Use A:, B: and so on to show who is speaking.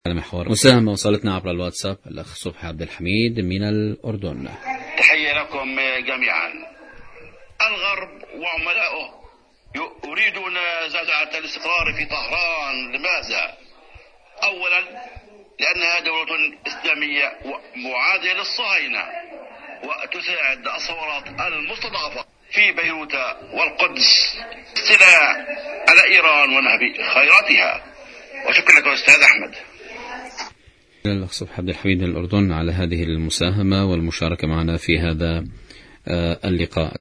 A: محور مساهمة وصلتنا عبر الواتساب الأخ صبحي عبد الحميد من الأردن.
B: تحية لكم جميعا. الغرب وعملاؤه يريدون زعزعة الاستقرار في طهران. لماذا؟ أولا لأنها دولة إسلامية معادية للصهاينة وتساعد الثورات المستضعفة في بيروت والقدس استيلاء على إيران ونهب خيراتها. وشكرا لك أستاذ أحمد.
A: الأخ صبحي عبد الحميد من الأردن على هذه المساهمة والمشاركة معنا في هذا اللقاء.